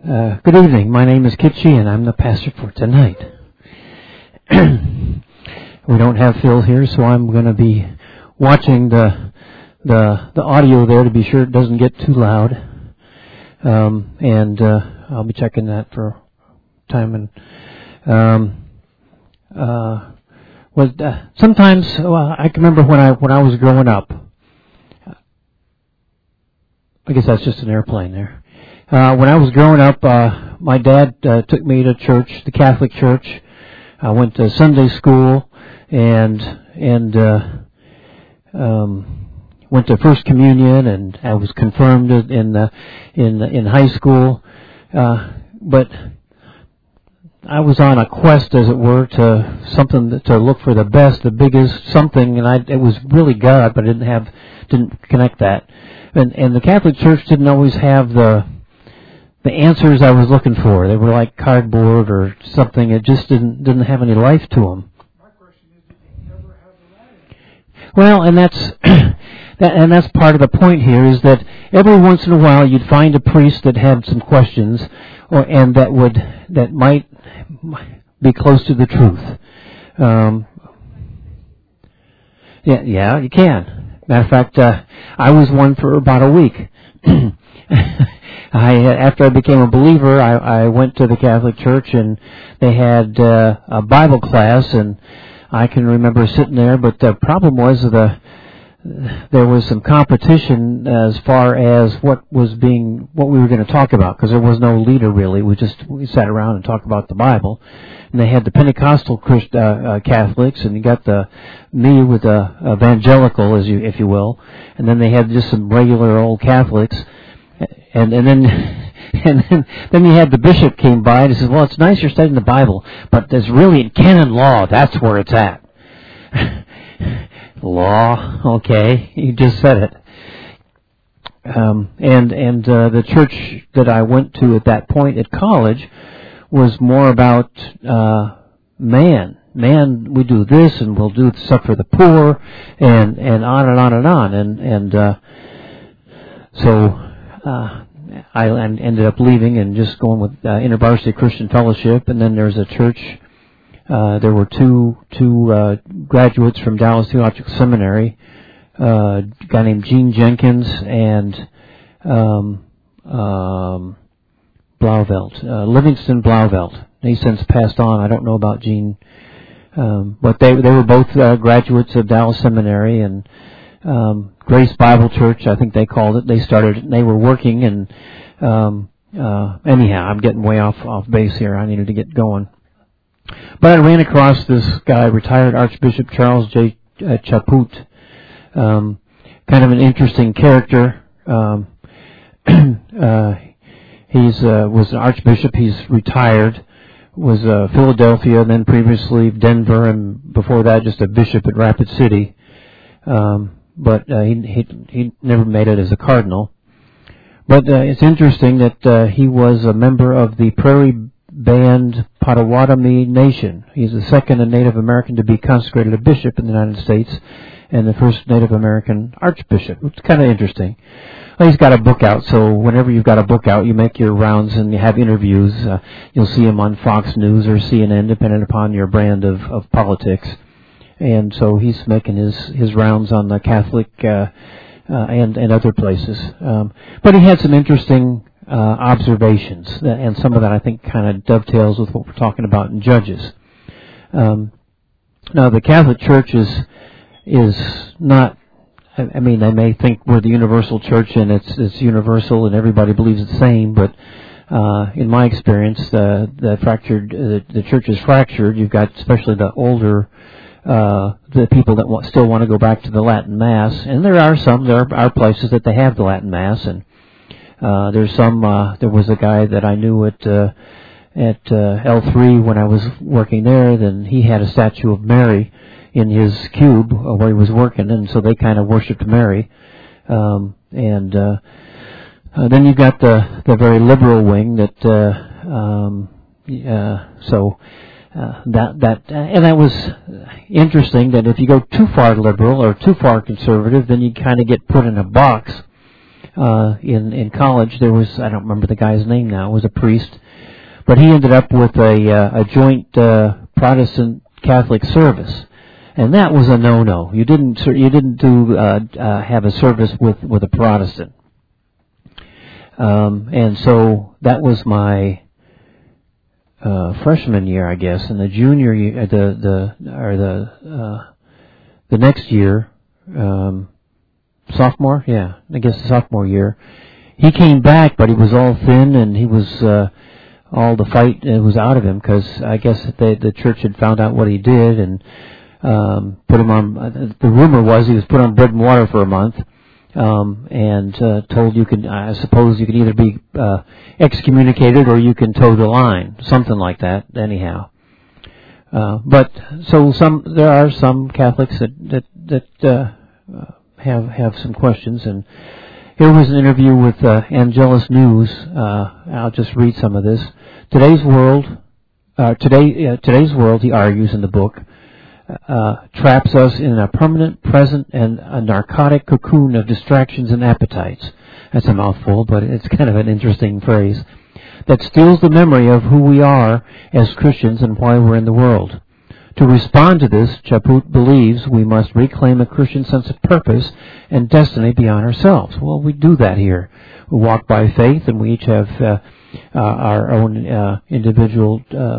Good evening. My name is Kit Sheehan. I'm the pastor for tonight. We don't have Phil here, so I'm going to be watching the audio there to be sure it doesn't get too loud. And I'll be checking that for time. And sometimes I can remember when I was growing up. I guess that's just an airplane there. When I was growing up, my dad took me to church, the Catholic Church. I went to Sunday school and went to First Communion, and I was confirmed in high school. But I was on a quest, as it were, to look for the best, the biggest something, and it was really God, but I didn't connect that. And the Catholic Church didn't always have the answers I was looking for. They were like cardboard or something. It just didn't have any life to them. My question is, did you ever have the Latin? Well, and that's part of the point here, is that every once in a while you'd find a priest that had some questions, and that might be close to the truth. Yeah, you can. Matter of fact, I was one for about a week. After I became a believer, I went to the Catholic Church, and they had a Bible class, and I can remember sitting there. But the problem was there was some competition as far as what we were going to talk about, because there was no leader really. We sat around and talked about the Bible, and they had the Pentecostal Catholics, and you got me with the evangelical, if you will, and then they had just some regular old Catholics. And then you had the bishop came by and he says, "Well, it's nice you're studying the Bible, but there's really in canon law. That's where it's at." Law, okay, you just said it. The church that I went to at that point at college was more about man. We do this, and we'll do stuff for the poor, and on and on and on, so. I ended up leaving and just going with InterVarsity Christian Fellowship, and then there's a church. There were two graduates from Dallas Theological Seminary, a guy named Gene Jenkins and Blauvelt, Livingston Blauvelt. He's since passed on. I don't know about Gene, but they were both graduates of Dallas Seminary, and Grace Bible Church, I think they called it. They were working, and anyhow, I'm getting way off base here. I needed to get going. But I ran across this guy, retired Archbishop Charles J. Chaput, kind of an interesting character. He's was an archbishop. He's retired. Was Philadelphia, and then previously Denver, and before that just a bishop at Rapid City. But he never made it as a cardinal. But it's interesting that he was a member of the Prairie Band Potawatomi Nation. He's the second Native American to be consecrated a bishop in the United States, and the first Native American archbishop. It's kind of interesting. Well, he's got a book out, so whenever you've got a book out, you make your rounds and you have interviews. You'll see him on Fox News or CNN, depending upon your brand of politics. And so he's making his rounds on the Catholic and other places. But he had some interesting observations, and some of that I think kind of dovetails with what we're talking about in Judges. Now the Catholic Church is not. I mean, they may think we're the universal church and it's universal and everybody believes the same, but in my experience, the church is fractured. You've got especially the older. The people that still want to go back to the Latin Mass, and there are places that they have the Latin Mass, and there's some. There was a guy that I knew at L3 when I was working there. Then he had a statue of Mary in his cube where he was working, and so they kind of worshipped Mary. Then you've got the very liberal wing that. That was interesting, that if you go too far liberal or too far conservative, then you kind of get put in a box in college, there was, I don't remember the guy's name now, it was a priest, but he ended up with a joint Protestant Catholic service, and that was a no-no. You didn't have a service with a Protestant, and so that was my freshman year, I guess. And the junior year, the next year, sophomore, yeah, I guess the sophomore year, he came back, but he was all thin, and he was all the fight was out of him, because I guess the church had found out what he did and put him on. The rumor was he was put on bread and water for a month, and told you can. I suppose you can either be excommunicated or you can toe the line, something like that. Anyhow, but so there are some Catholics that have some questions, and here was an interview with Angelus News. I'll just read some of this. Today's world, he argues in the book, traps us in a permanent, present, and a narcotic cocoon of distractions and appetites. That's a mouthful, but it's kind of an interesting phrase. That steals the memory of who we are as Christians and why we're in the world. To respond to this, Chaput believes we must reclaim a Christian sense of purpose and destiny beyond ourselves. Well, we do that here. We walk by faith, and we each have our own individual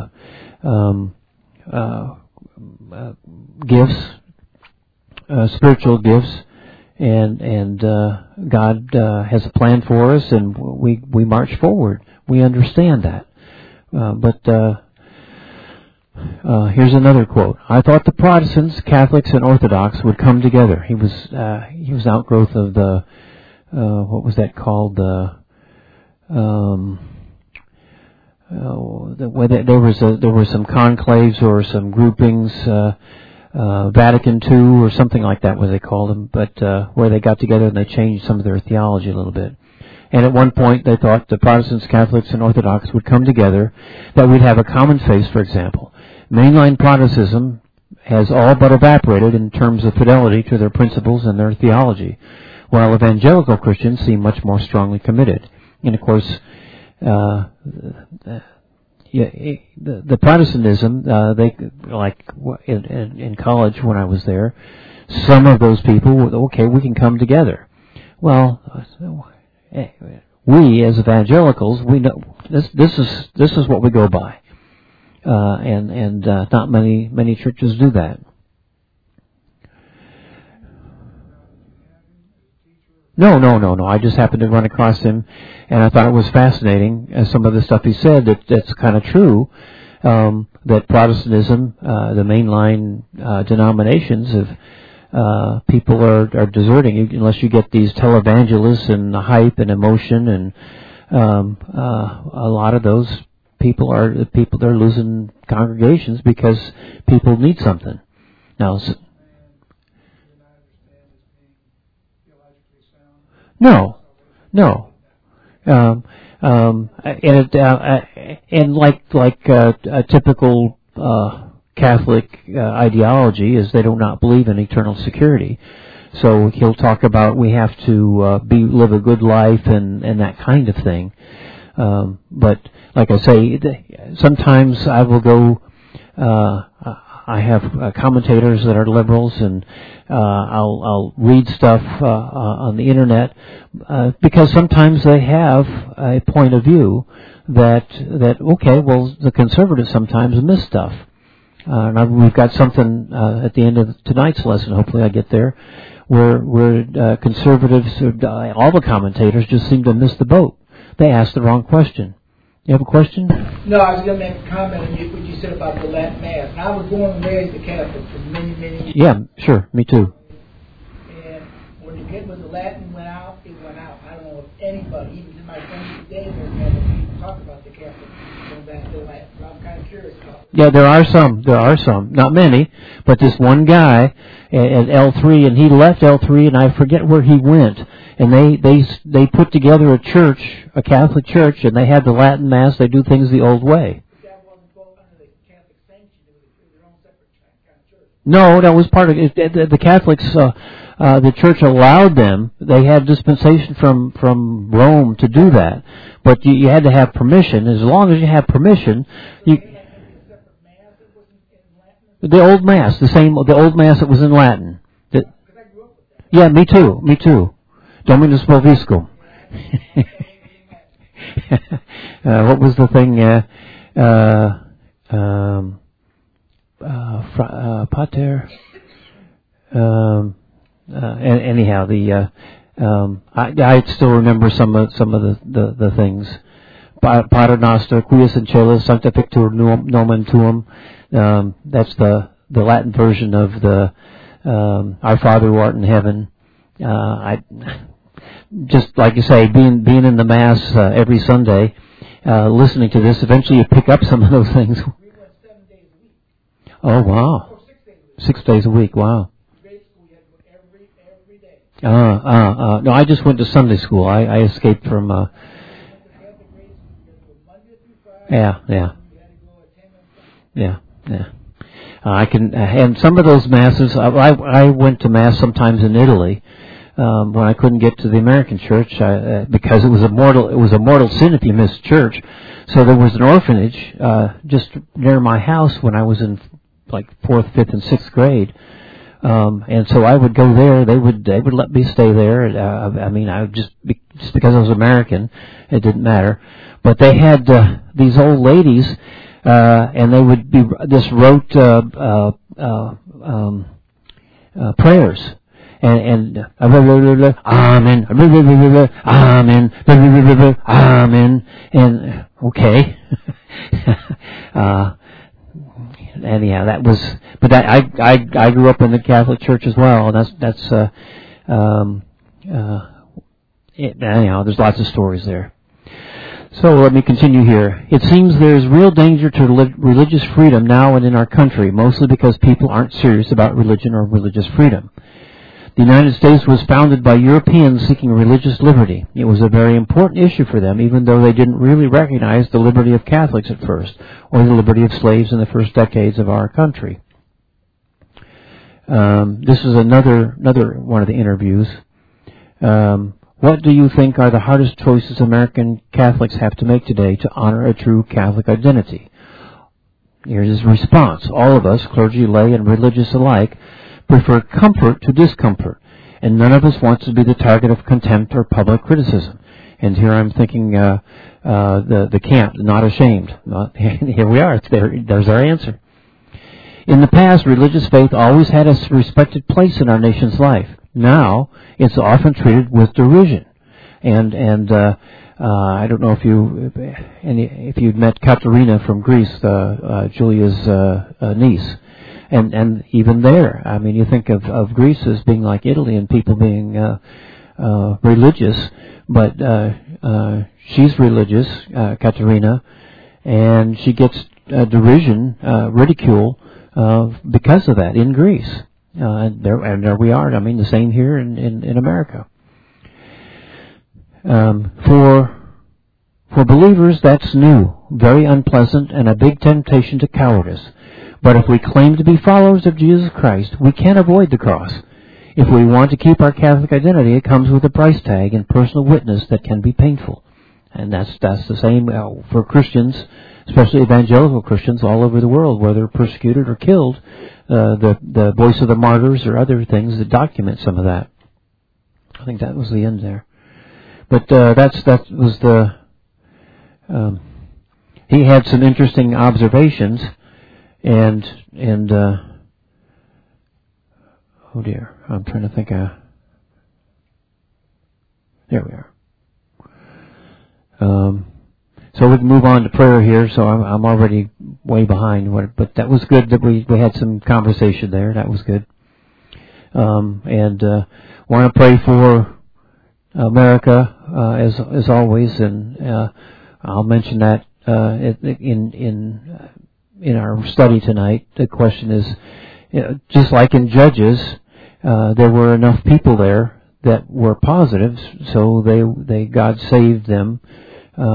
gifts, spiritual gifts, and God has a plan for us, and we march forward. We understand that, but. Here's another quote. I thought the Protestants, Catholics, and Orthodox would come together. He was an outgrowth of the what was that called? There were some conclaves or some groupings, Vatican II or something like that, what they called them, but where they got together and they changed some of their theology a little bit. And at one point they thought the Protestants, Catholics, and Orthodox would come together, that we'd have a common faith, for example. Mainline Protestantism has all but evaporated in terms of fidelity to their principles and their theology, while evangelical Christians seem much more strongly committed. And of course, the Protestantism, they like in college when I was there, some of those people, okay, we can come together. Well, we as evangelicals, we know this is what we go by. And not many churches do that. No. I just happened to run across him, and I thought it was fascinating. Some of the stuff he said that's kind of true. That Protestantism, the mainline denominations of people are deserting unless you get these televangelists and the hype and emotion, and a lot of those people they're losing congregations because people need something. Now, no, and like a typical Catholic ideology is they do not believe in eternal security. So he'll talk about we have to live a good life and that kind of thing. But like I say, sometimes I will go. I have commentators that are liberals, and I'll read stuff on the internet because sometimes they have a point of view that okay, well, the conservatives sometimes miss stuff. We've got something at the end of tonight's lesson. Hopefully, I get there, where conservatives, all the commentators, just seem to miss the boat. They asked the wrong question. You have a question? No, I was going to make a comment on what you said about the Latin Mass. And I was born and raised a Catholic for many years. Yeah, sure. Me too. And when the Latin went out, it went out. I don't know if anybody, even in my friends today, people talk about the Catholic going back to Latin. So I'm kind of curious about it. Yeah, there are some. Not many, but this one guy at L3, and he left L3, and I forget where he went. And they put together a church, a Catholic church, and they had the Latin Mass. They do things the old way. But that wasn't under the Catholic sanctuary. They were their own separate kind of church. No, that was part of it. The Catholics, the Church allowed them. They had dispensation from Rome to do that, but you had to have permission. As long as you have permission, you. The old mass, the old mass that was in Latin. Yeah, me too. Dominus Boviscum. What was the thing? Pater. Anyhow, I still remember some of the things. Pater Noster, Quia Ancelis, Sancta Pictur Nomen Tuum. That's the Latin version of the Our Father who art in heaven. Just like you say, being in the Mass every Sunday, listening to this, eventually you pick up some of those things. We went 7 days a week. Oh, wow. Or 6 days a week. 6 days a week, wow. Grade school, you had to go every day. No, I just went to Sunday school. I escaped from, You had the grade school, you had to go Monday through Friday. yeah. You had to go attend on Sunday. Yeah. And some of those masses, I went to Mass sometimes in Italy, when I couldn't get to the American church, because it was a mortal sin if you missed church. So there was an orphanage, just near my house when I was in like 4th, 5th, and 6th grade. And so I would go there. They would let me stay there. I would just because I was American, it didn't matter. But they had, these old ladies, and they would just wrote prayers, and amen, amen, amen, and okay. Anyhow, that was. But I grew up in the Catholic Church as well, and anyhow, there's lots of stories there. So let me continue here. It seems there is real danger to religious freedom now and in our country, mostly because people aren't serious about religion or religious freedom. The United States was founded by Europeans seeking religious liberty. It was a very important issue for them, even though they didn't really recognize the liberty of Catholics at first, or the liberty of slaves in the first decades of our country. This is another one of the interviews. What do you think are the hardest choices American Catholics have to make today to honor a true Catholic identity? Here's his response. All of us, clergy, lay, and religious alike, prefer comfort to discomfort, and none of us wants to be the target of contempt or public criticism. And here I'm thinking the camp, not ashamed. Here we are. There's our answer. In the past, religious faith always had a respected place in our nation's life. Now, it's often treated with derision. And I don't know if you'd met Katerina from Greece, Julia's niece. And even there, I mean, you think of Greece as being like Italy and people being religious, but she's religious, Katerina, and she gets derision, ridicule because of that in Greece. And there we are. I mean, the same here in America. For believers, that's new, very unpleasant, and a big temptation to cowardice. But if we claim to be followers of Jesus Christ, we can't avoid the cross. If we want to keep our Catholic identity, it comes with a price tag and personal witness that can be painful. And that's the same for Christians, especially evangelical Christians all over the world, whether persecuted or killed. The Voice of the Martyrs or other things that document some of that. I think that was the end there. But that was the. He had some interesting observations, and oh dear, I'm trying to think. There we are. So we can move on to prayer here. So I'm already way behind. But that was good that we had some conversation there. That was good. And want to pray for America as always. And I'll mention that in our study tonight. The question is, just like in Judges, there were enough people there that were positive, so God saved them.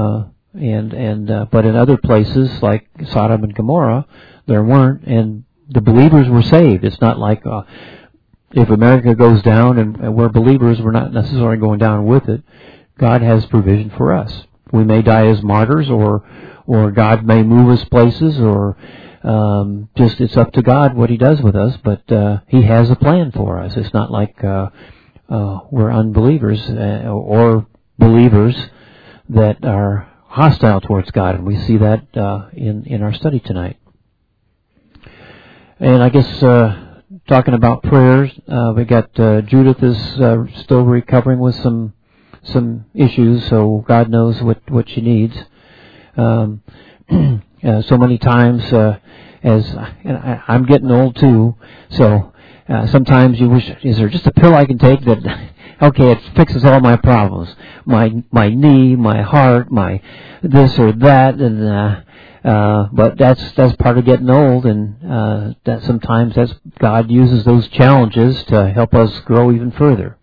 But in other places like Sodom and Gomorrah, there weren't, and the believers were saved. It's not like if America goes down and we're believers, we're not necessarily going down with it. God has provision for us. We may die as martyrs, or God may move us places, or just it's up to God what He does with us. But He has a plan for us. It's not like we're unbelievers or believers that are hostile towards God, and we see that in our study tonight. And I guess talking about prayers, we got Judith is still recovering with some issues, so God knows what she needs. So many times, and I'm getting old too, so sometimes you wish, is there just a pill I can take that, okay, it fixes all my problems, my knee, my heart, my this or that, and but that's part of getting old, and that sometimes God uses those challenges to help us grow even further.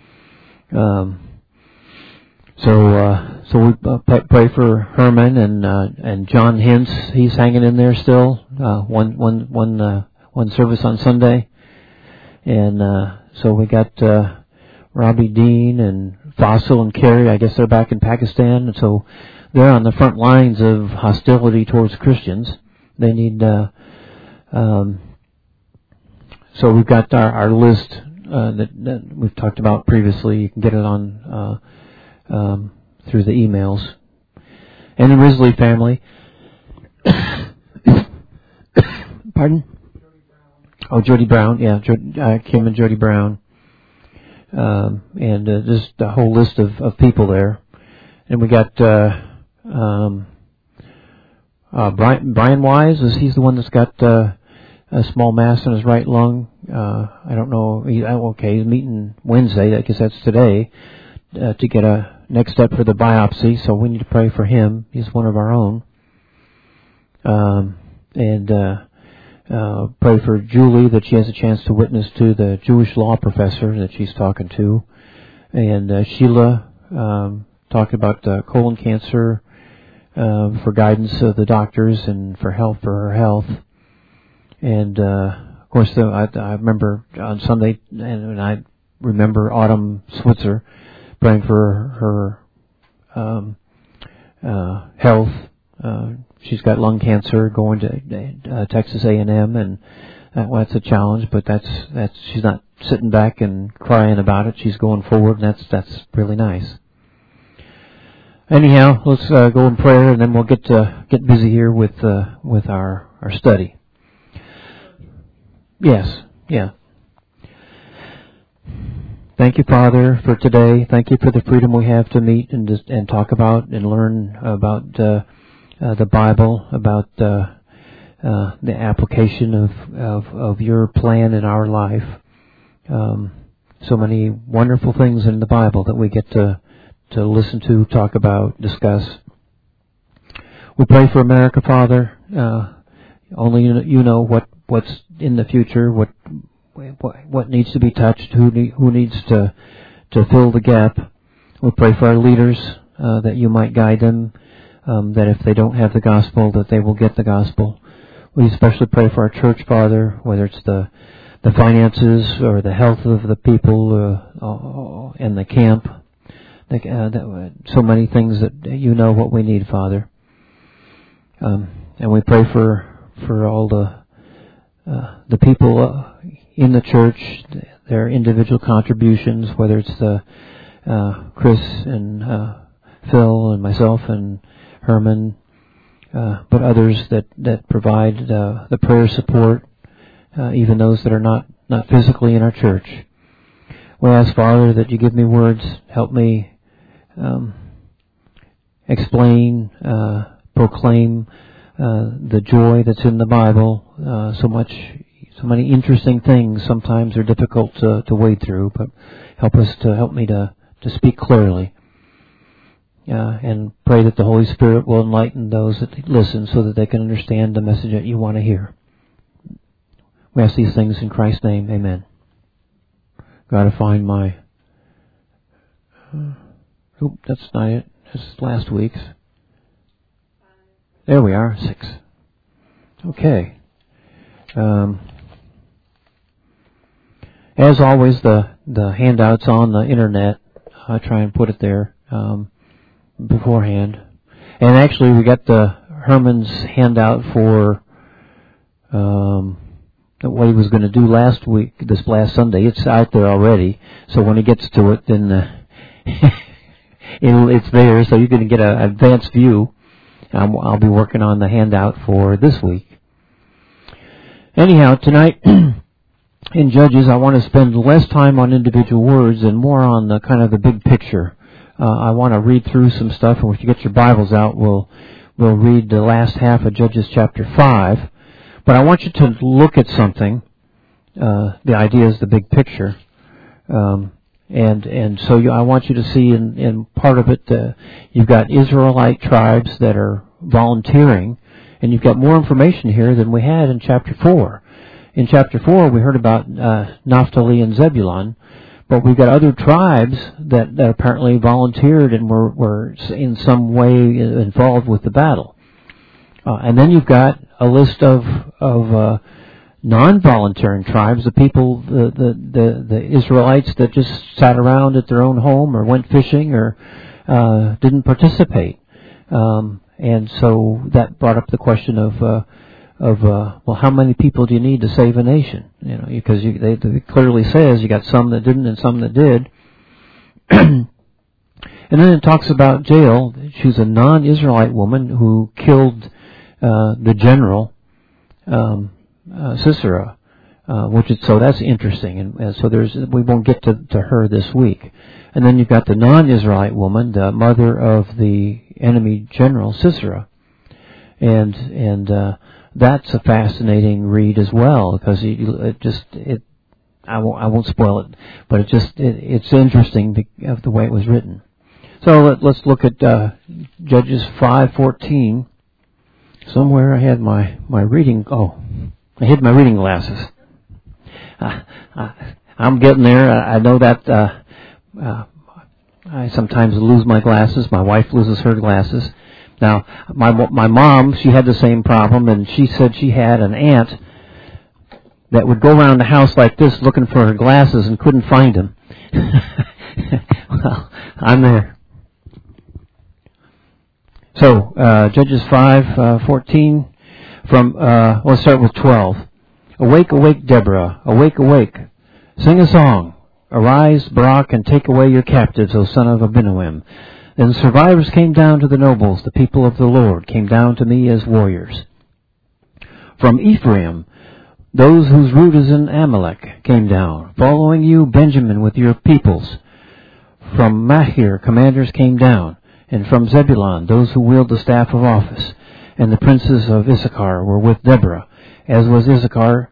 So we pray for Herman and John Hintz. He's hanging in there still. One service on Sunday, and so we got Robbie Dean and Fossil and Kerry. I guess they're back in Pakistan, and so they're on the front lines of hostility towards Christians. They need. So we've got our list that we've talked about previously. You can get it on. Through the emails. And the Risley family. Pardon? Oh, Jody Brown. Yeah, Kim and Jody Brown. And just a whole list of people there. And we got Brian Wise. He's the one that's got a small mass in his right lung. I don't know. He's meeting Wednesday. I guess that's today. To get a next step for the biopsy, so we need to pray for him. He's one of our own. And pray for Julie, that she has a chance to witness to the Jewish law professor that she's talking to. And Sheila, talking about colon cancer, for guidance of the doctors and for help for her health. And of course, I remember on Sunday, and I remember Autumn Switzer praying for her health. She's got lung cancer, going to Texas A&M, and that's a challenge. But that's she's not sitting back and crying about it. She's going forward, and that's really nice. Anyhow, let's go in prayer, and then we'll get busy here with our study. Yes, yeah. Thank you, Father, for today. Thank you for the freedom we have to meet and talk about and learn about the Bible, about the application of your plan in our life. So many wonderful things in the Bible that we get to listen to, talk about, discuss. We pray for America, Father. Only you know what's in the future, what needs to be touched, who needs to fill the gap. We pray for our leaders, that you might guide them, that if they don't have the gospel, that they will get the gospel. We especially pray for our church, Father, whether it's the finances or the health of the people and the camp. So many things that you know what we need, Father. And we pray for all the people in the church, their individual contributions, whether it's the Chris and Phil and myself and Herman, but others that provide the prayer support, even those that are not physically in our church. We ask, Father, that you give me words, help me explain, proclaim the joy that's in the Bible. So many interesting things sometimes are difficult to wade through, but help me to speak clearly. And pray that the Holy Spirit will enlighten those that listen so that they can understand the message that you want to hear. We ask these things in Christ's name. Amen. Gotta find my... that's not it. That's last week's. There we are, 6. Okay. As always, the handout's on the internet. I try and put it there beforehand. And actually, we got the Herman's handout for what he was going to do this last Sunday. It's out there already. So when he gets to it, then it's there. So you're going to get an advanced view. I'll be working on the handout for this week. Anyhow, tonight in Judges, I want to spend less time on individual words and more on the kind of the big picture. I want to read through some stuff, and if you get your Bibles out, we'll read the last half of Judges chapter 5. But I want you to look at something. The idea is the big picture. And so I want you to see in part of it, you've got Israelite tribes that are volunteering, and you've got more information here than we had in chapter 4. In chapter 4, we heard about Naphtali and Zebulun, but we've got other tribes that apparently volunteered and were in some way involved with the battle. And then you've got a list of non-volunteering tribes, the people, the Israelites that just sat around at their own home or went fishing or didn't participate. And so that brought up the question of well, how many people do you need to save a nation? You know, because it clearly says you got some that didn't and some that did. And then it talks about Jael. She's a non-Israelite woman who killed the general Sisera, so that's interesting. And so we won't get to her this week. And then you've got the non-Israelite woman, the mother of the enemy general Sisera, and that's a fascinating read as well, because I won't spoil it, but it's interesting of the way it was written. So let's look at Judges 5:14. Somewhere I had my reading. Oh, I hid my reading glasses. I'm getting there. I know that I sometimes lose my glasses. My wife loses her glasses. Now, my mom, she had the same problem, and she said she had an aunt that would go around the house like this looking for her glasses and couldn't find them. Well, I'm there. So, Judges 5:14 let's start with 12. Awake, awake, Deborah. Awake, awake. Sing a song. Arise, Barak, and take away your captives, O son of Abinoam. Then survivors came down to the nobles, the people of the Lord came down to me as warriors. From Ephraim, those whose root is in Amalek came down, following you, Benjamin, with your peoples. From Machir, commanders came down, and from Zebulun, those who wield the staff of office. And the princes of Issachar were with Deborah, as was Issachar,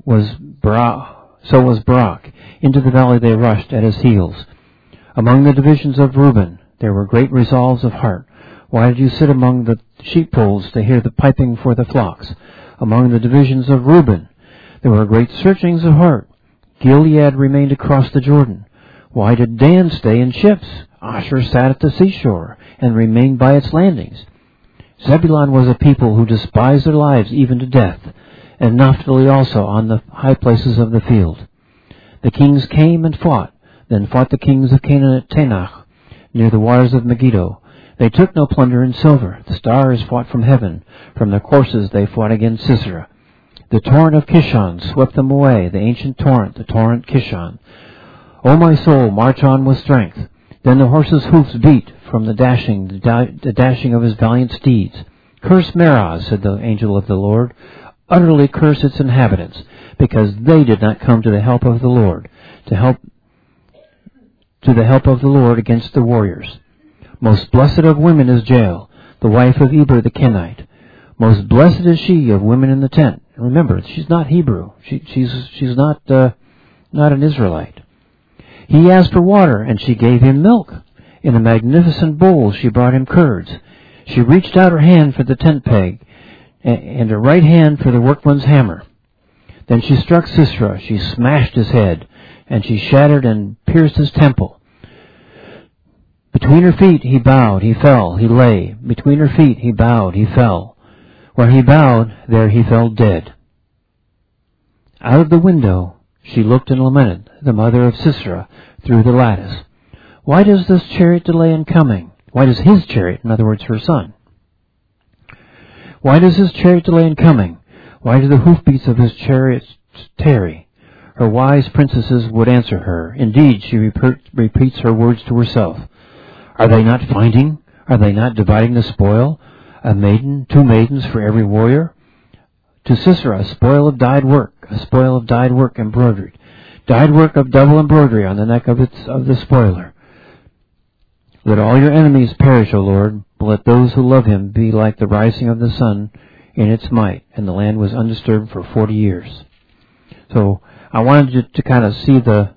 so was Barak. Into the valley they rushed at his heels. Among the divisions of Reuben, there were great resolves of heart. Why did you sit among the sheepfolds to hear the piping for the flocks? Among the divisions of Reuben, there were great searchings of heart. Gilead remained across the Jordan. Why did Dan stay in ships? Asher sat at the seashore and remained by its landings. Zebulun was a people who despised their lives even to death, and Naphtali also on the high places of the field. The kings came and fought, then fought the kings of Canaan at Tanach, near the waters of Megiddo. They took no plunder in silver. The stars fought from heaven. From their courses they fought against Sisera. The torrent of Kishon swept them away, the ancient torrent, the torrent Kishon. O my soul, march on with strength. Then the horses' hoofs beat from the dashing of his valiant steeds. Curse Meroz, said the angel of the Lord. Utterly curse its inhabitants, because they did not come to the help of the Lord, to the help of the Lord against the warriors. Most blessed of women is Jael, the wife of Eber the Kenite. Most blessed is she of women in the tent. Remember, she's not Hebrew. She's not an Israelite. He asked for water, and she gave him milk. In a magnificent bowl she brought him curds. She reached out her hand for the tent peg, and her right hand for the workman's hammer. Then she struck Sisera. She smashed his head, and she shattered and pierced his temple. Between her feet he bowed, he fell, he lay. Between her feet he bowed, he fell. Where he bowed, there he fell dead. Out of the window she looked and lamented, the mother of Sisera, through the lattice. Why does this chariot delay in coming? Why does his chariot, in other words, her son? Why does his chariot delay in coming? Why do the hoofbeats of his chariots tarry? Her wise princesses would answer her. Indeed, she repeats her words to herself. Are they not finding? Are they not dividing the spoil? A maiden, 2 maidens for every warrior? To Sisera, a spoil of dyed work embroidered. Dyed work of double embroidery on the neck of the spoiler. Let all your enemies perish, O Lord, but let those who love him be like the rising of the sun in its might. And the land was undisturbed for 40 years. So I wanted you to kind of see the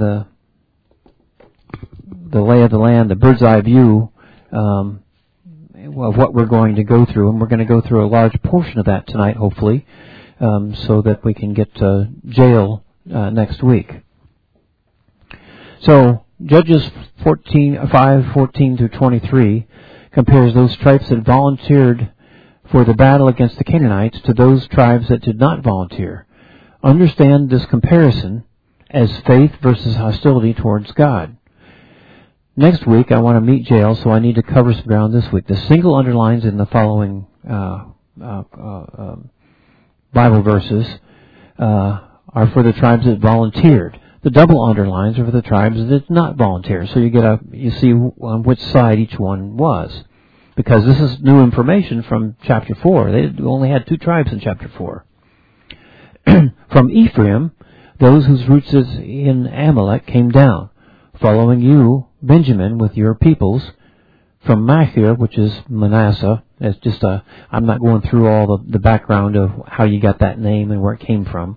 lay of the land, the bird's eye view of what we're going to go through, and we're going to go through a large portion of that tonight, hopefully, so that we can get to Jael next week. So Judges 5:14 through 23 compares those tribes that volunteered for the battle against the Canaanites to those tribes that did not volunteer. Understand this comparison as faith versus hostility towards God. Next week, I want to meet Jael, so I need to cover some ground this week. The single underlines in the following Bible verses are for the tribes that volunteered. The double underlines are for the tribes that did not volunteer. So you see on which side each one was, because this is new information from chapter 4. They only had 2 tribes in chapter 4. From Ephraim, those whose roots is in Amalek came down, following you, Benjamin, with your peoples. From Machir, which is Manasseh, it's just I'm not going through all the background of how you got that name and where it came from.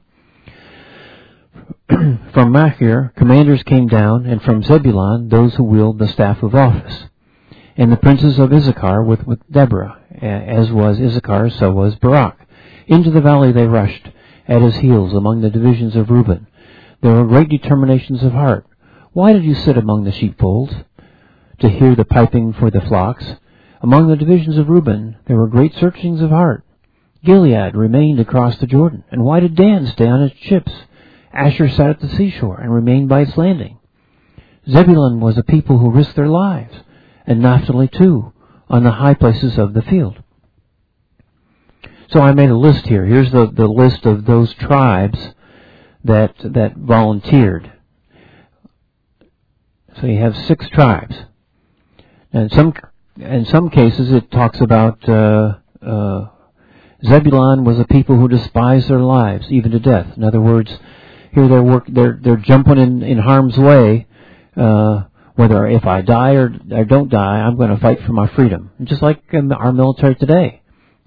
From Machir, commanders came down, and from Zebulun, those who wield the staff of office. And the princes of Issachar with Deborah, as was Issachar, so was Barak. Into the valley they rushed, at his heels among the divisions of Reuben. There were great determinations of heart. Why did you sit among the sheepfolds, to hear the piping for the flocks? Among the divisions of Reuben there were great searchings of heart. Gilead remained across the Jordan. And why did Dan stay on its ships? Asher sat at the seashore and remained by its landing. Zebulun was a people who risked their lives, and Naphtali too, on the high places of the field. So I made a list here. Here's the list of those tribes that volunteered. So you have 6 tribes. And in some cases it talks about Zebulun was a people who despised their lives, even to death. In other words, here they're jumping in harm's way, whether if I die or don't die, I'm going to fight for my freedom. Just like in our military today.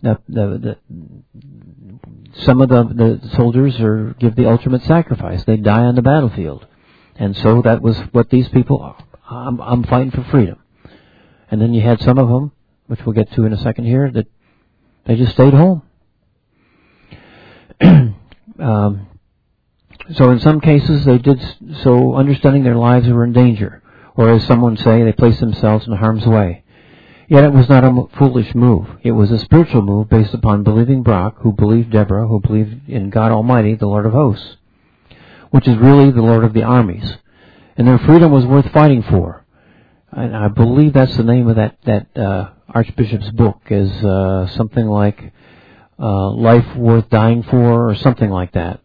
Some of the soldiers give the ultimate sacrifice. They die on the battlefield. And so that was what these people, I'm fighting for freedom. And then you had some of them, which we'll get to in a second here, that they just stayed home. So in some cases they did so understanding their lives were in danger. Or as some would say, they placed themselves in harm's way. Yet it was not a foolish move. It was a spiritual move based upon believing Barak, who believed Deborah, who believed in God Almighty, the Lord of hosts, which is really the Lord of the armies. And their freedom was worth fighting for. And I believe that's the name of that Archbishop's book, is something like Life Worth Dying For, or something like that.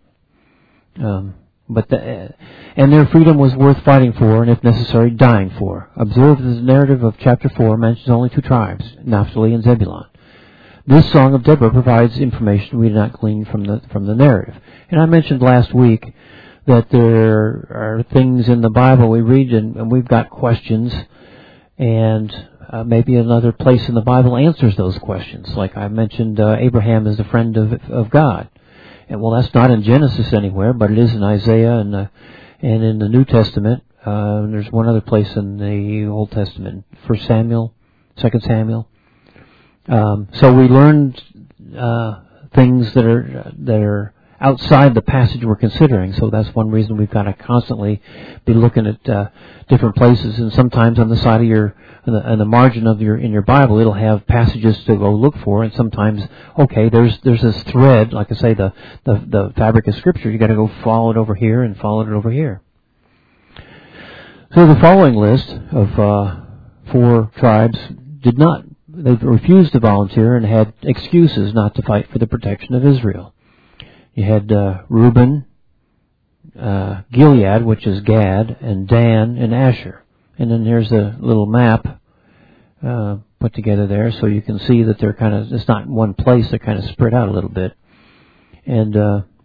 And their freedom was worth fighting for, and if necessary, dying for. Observe the narrative of chapter 4 mentions only 2 tribes, Naphtali and Zebulun. This song of Deborah provides information we did not glean from the narrative. And I mentioned last week that there are things in the Bible we read and we've got questions, and maybe another place in the Bible answers those questions. Like I mentioned, Abraham is the friend of God. And well, that's not in Genesis anywhere, but it is in Isaiah and in the New Testament. There's one other place in the Old Testament, 1 Samuel, 2 Samuel. So we learned things that are outside the passage we're considering. So that's one reason we've got to constantly be looking at different places. And sometimes on the side of on the margin of in your Bible, it'll have passages to go look for. And sometimes, okay, there's this thread, like I say, the fabric of Scripture. You got to go follow it over here and follow it over here. So the following list of 4 tribes they refused to volunteer and had excuses not to fight for the protection of Israel. You had Reuben, Gilead, which is Gad, and Dan and Asher. And then there's a little map put together there, so you can see that they're it's not in one place, they're kind of spread out a little bit. And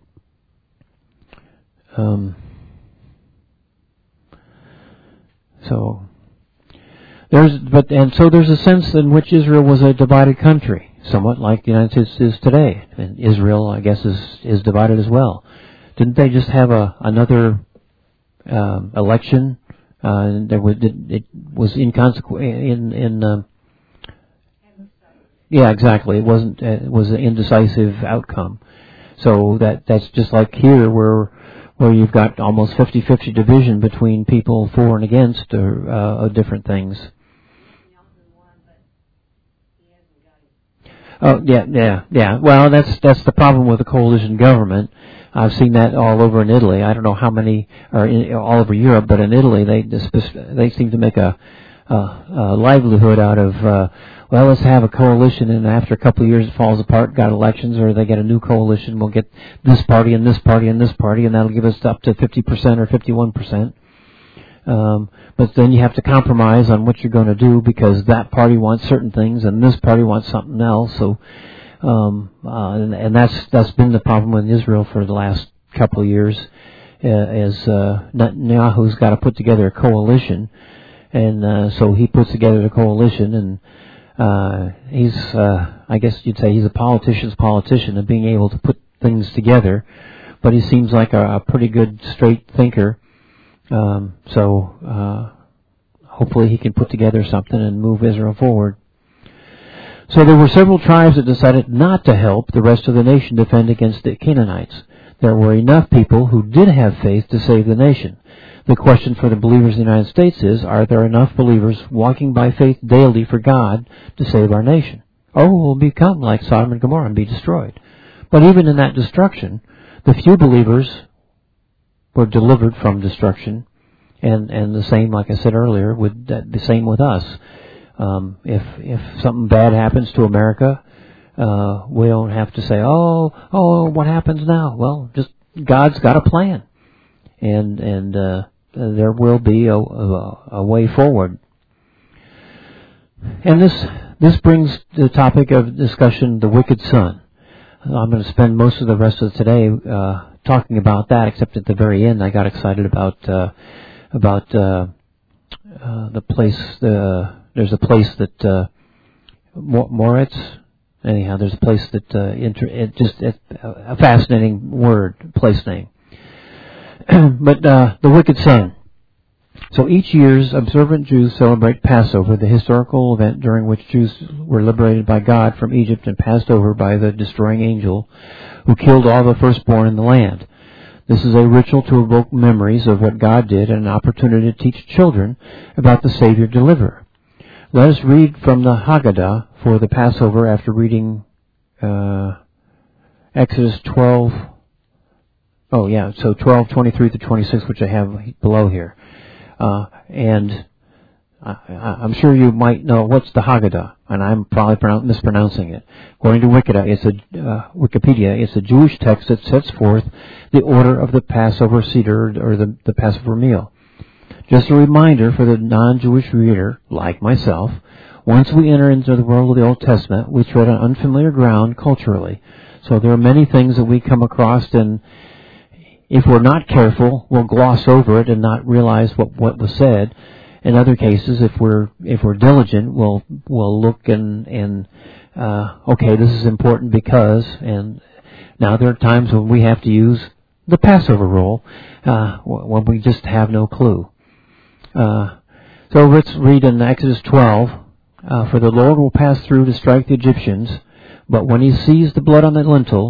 so there's a sense in which Israel was a divided country, somewhat like the United States is today. And Israel, I guess, is divided as well. Didn't they just have another election? It was inconsequential. Yeah, exactly. It was an indecisive outcome. So that's just like here, where you've got almost 50-50 division between people for and against of different things. Oh, yeah. Well, that's the problem with the coalition government. I've seen that all over in Italy. I don't know how many are all over Europe, but in Italy they seem to make a livelihood out of let's have a coalition, and after a couple of years it falls apart, got elections, or they get a new coalition, we'll get this party and this party and this party, and that'll give us up to 50% or 51%. But then you have to compromise on what you're going to do, because that party wants certain things and this party wants something else. So, and that's been the problem in Israel for the last couple of years, as Netanyahu's got to put together a coalition, and so he puts together the coalition, and he's, I guess you'd say, he's a politician's politician of being able to put things together, but he seems like a pretty good straight thinker. So hopefully he can put together something and move Israel forward. So there were several tribes that decided not to help the rest of the nation defend against the Canaanites. There were enough people who did have faith to save the nation. The question for the believers in the United States is, are there enough believers walking by faith daily for God to save our nation? Or we'll become like Sodom and Gomorrah and be destroyed. But even in that destruction, the few believers were delivered from destruction, and the same, like I said earlier, the same with us. If something bad happens to America, we don't have to say, oh, what happens now? Well, just God's got a plan, and there will be a way forward. And this brings the topic of discussion, the wicked son. I'm going to spend most of the rest of today talking about that, except at the very end I got excited about the place. There's a place that Moritz. Anyhow, there's a place that a fascinating word, place name. But the wicked son. So each year's observant Jews celebrate Passover, the historical event during which Jews were liberated by God from Egypt and passed over by the destroying angel who killed all the firstborn in the land. This is a ritual to evoke memories of what God did and an opportunity to teach children about the Savior deliverer. Let us read from the Haggadah for the Passover after reading Exodus 12. Oh yeah, so 12:23 to 26, which I have below here. And I'm sure you might know what's the Haggadah, and I'm probably mispronouncing it. According to Wikipedia, it's a Jewish text that sets forth the order of the Passover Seder, or the Passover meal. Just a reminder for the non-Jewish reader, like myself, once we enter into the world of the Old Testament, we tread on unfamiliar ground culturally. So there are many things that we come across, and if we're not careful, we'll gloss over it and not realize what was said. In other cases, if we're diligent, we'll look and okay, this is important because, and now there are times when we have to use the Passover rule when we just have no clue. So let's read in Exodus 12. For the Lord will pass through to strike the Egyptians, but when he sees the blood on the lintel,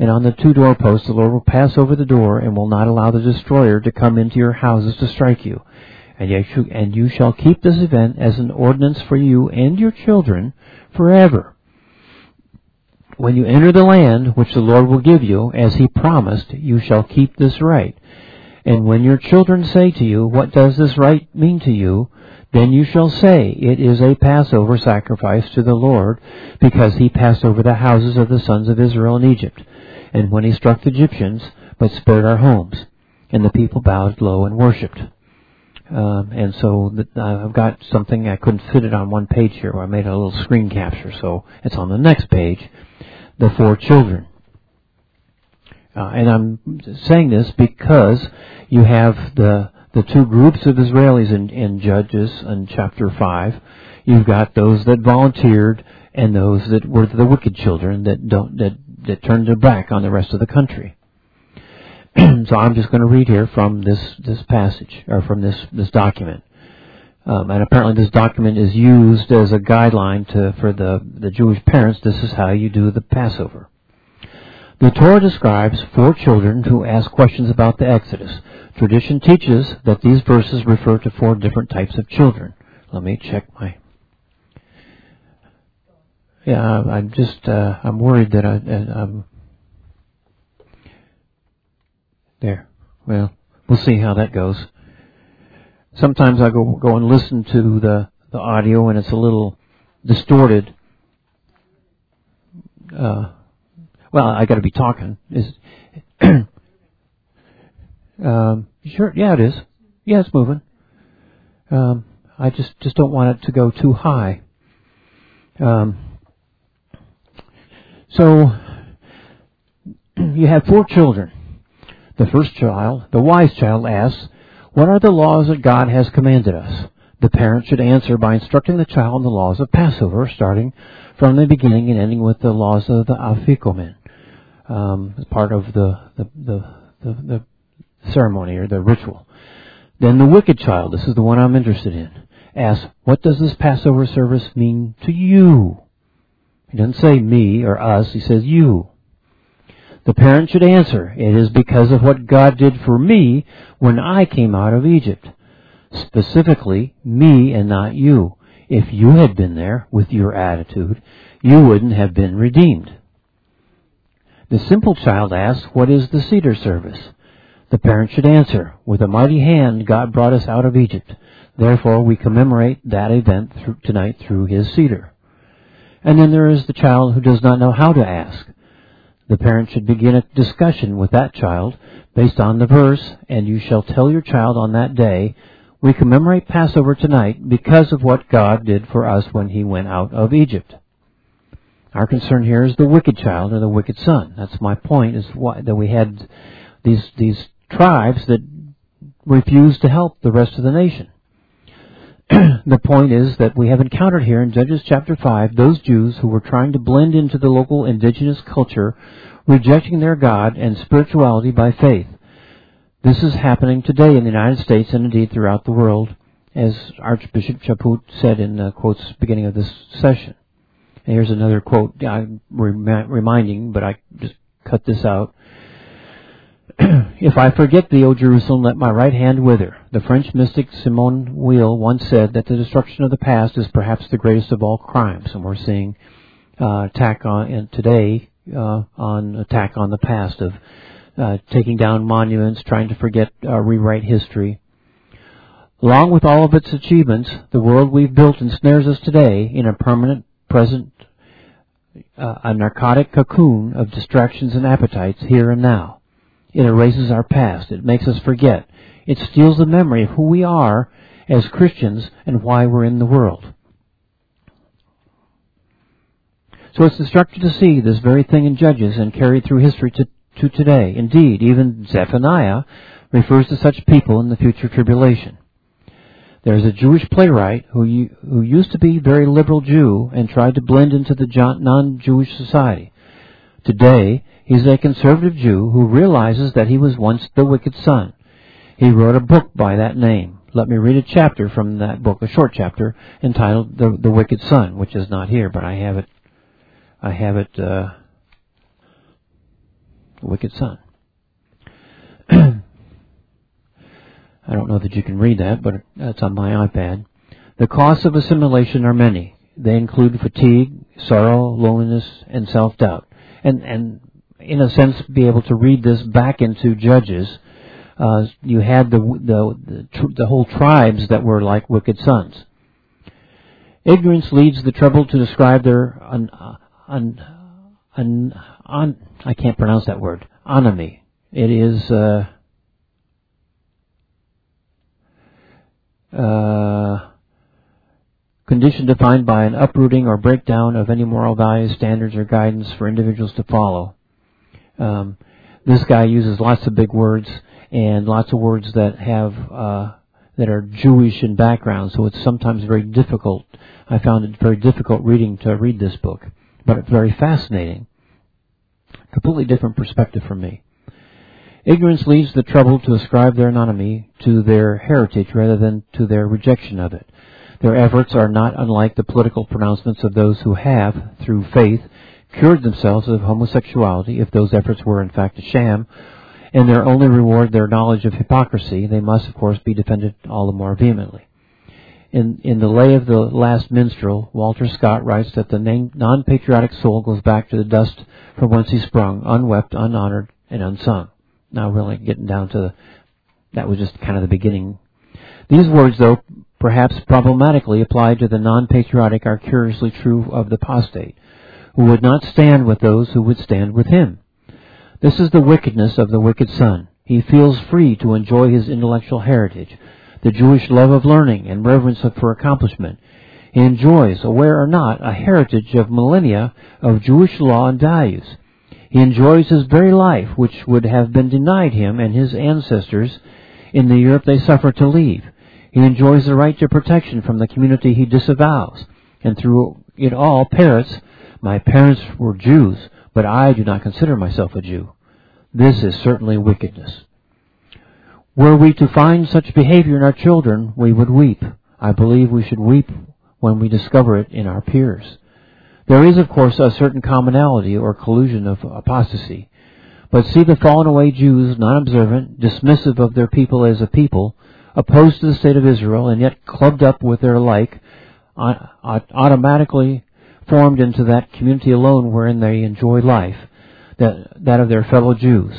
And on the 2 doorposts the Lord will pass over the door, and will not allow the destroyer to come into your houses to strike you. And you shall keep this event as an ordinance for you and your children forever. When you enter the land which the Lord will give you, as He promised, you shall keep this rite. And when your children say to you, what does this rite mean to you? Then you shall say, it is a Passover sacrifice to the Lord, because He passed over the houses of the sons of Israel in Egypt. And when He struck the Egyptians, but spared our homes. And the people bowed low and worshipped. And so I've got something, I couldn't fit it on one page here, I made a little screen capture, so it's on the next page. The 4 children. And I'm saying this because you have the 2 groups of Israelis in Judges in chapter 5. You've got those that volunteered and those that were the wicked children that turned their back on the rest of the country. So I'm just going to read here from this passage, or from this document. And apparently this document is used as a guideline for the Jewish parents. This is how you do the Passover. The Torah describes 4 children who ask questions about the Exodus. Tradition teaches that these verses refer to 4 different types of children. Let me check my... Yeah, I'm worried that I'm... There. Well, we'll see how that goes. Sometimes I go and listen to the audio and it's a little distorted. Well, I got to be talking. Sure, yeah, it is. Yeah, it's moving. I just don't want it to go too high. So you have 4 children. The first child, the wise child, asks, what are the laws that God has commanded us? The parent should answer by instructing the child in the laws of Passover, starting from the beginning and ending with the laws of the Afikomen, as part of the ceremony or the ritual. Then the wicked child, this is the one I'm interested in, asks, what does this Passover service mean to you? He doesn't say me or us, he says you. The parent should answer, it is because of what God did for me when I came out of Egypt. Specifically, me and not you. If you had been there with your attitude, you wouldn't have been redeemed. The simple child asks, what is the Seder service? The parent should answer, with a mighty hand God brought us out of Egypt. Therefore, we commemorate that event tonight through His Seder. And then there is the child who does not know how to ask. The parent should begin a discussion with that child based on the verse, and you shall tell your child on that day, we commemorate Passover tonight because of what God did for us when He went out of Egypt. Our concern here is the wicked child or the wicked son. That's my point, is that we had these tribes that refused to help the rest of the nation. The point is that we have encountered here in Judges chapter 5 those Jews who were trying to blend into the local indigenous culture, rejecting their God and spirituality by faith. This is happening today in the United States and indeed throughout the world, as Archbishop Chaput said in the quotes beginning of this session. And here's another quote I'm reminding, but I just cut this out. If I forget thee, O Jerusalem, let my right hand wither. The French mystic Simone Weil once said that the destruction of the past is perhaps the greatest of all crimes, and we're seeing attack on the past of taking down monuments, trying to rewrite history. Along with all of its achievements, the world we've built ensnares us today in a permanent, present, a narcotic cocoon of distractions and appetites here and now. It erases our past. It makes us forget. It steals the memory of who we are as Christians and why we're in the world. So it's instructive to see this very thing in Judges and carried through history to today. Indeed, even Zephaniah refers to such people in the future tribulation. There's a Jewish playwright who used to be a very liberal Jew and tried to blend into the non-Jewish society. Today, he's a conservative Jew who realizes that he was once the wicked son. He wrote a book by that name. Let me read a chapter from that book, a short chapter entitled The Wicked Son, which is not here, but I have it wicked son. I don't know that you can read that, but that's on my iPad. The costs of assimilation are many. They include fatigue, sorrow, loneliness, and self-doubt. And in a sense, be able to read this back into Judges. You had the whole tribes that were like wicked sons. Ignorance leads the troubled to describe their I can't pronounce that word. Enemy. It is condition defined by an uprooting or breakdown of any moral values, standards, or guidance for individuals to follow. This guy uses lots of big words and lots of words that have that are Jewish in background, so it's sometimes very difficult. I found it very difficult to read this book, but it's very fascinating. Completely different perspective from me. Ignorance leads the troubled to ascribe their anonymity to their heritage rather than to their rejection of it. Their efforts are not unlike the political pronouncements of those who have, through faith, cured themselves of homosexuality, if those efforts were in fact a sham, and their only reward their knowledge of hypocrisy. They must, of course, be defended all the more vehemently. In The Lay of the Last Minstrel, Walter Scott writes that the non-patriotic soul goes back to the dust from whence he sprung, unwept, unhonored, and unsung. Now really getting down to that was just kind of the beginning. These words, though, perhaps problematically applied to the non-patriotic, are curiously true of the apostate, who would not stand with those who would stand with him. This is the wickedness of the wicked son. He feels free to enjoy his intellectual heritage, the Jewish love of learning and reverence for accomplishment. He enjoys, aware or not, a heritage of millennia of Jewish law and values. He enjoys his very life, which would have been denied him and his ancestors in the Europe they suffered to leave. He enjoys the right to protection from the community he disavows, and through it all parrots, "My parents were Jews, but I do not consider myself a Jew." This is certainly wickedness. Were we to find such behavior in our children, we would weep. I believe we should weep when we discover it in our peers. There is, of course, a certain commonality or collusion of apostasy. But see the fallen away Jews, non-observant, dismissive of their people as a people, opposed to the state of Israel, and yet clubbed up with their like, automatically formed into that community alone wherein they enjoy life, that of their fellow Jews.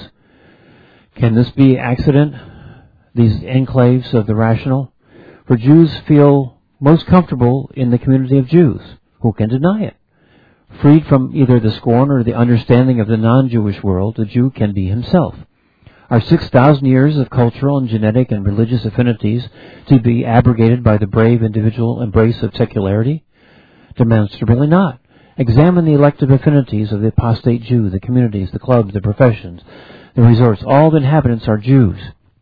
Can this be accident, these enclaves of the rational? For Jews feel most comfortable in the community of Jews. Who can deny it? Freed from either the scorn or the understanding of the non-Jewish world, the Jew can be himself. Are 6,000 years of cultural and genetic and religious affinities to be abrogated by the brave individual embrace of secularity? Demonstrably not. Examine the elective affinities of the apostate Jew, the communities, the clubs, the professions, the resorts. All the inhabitants are Jews.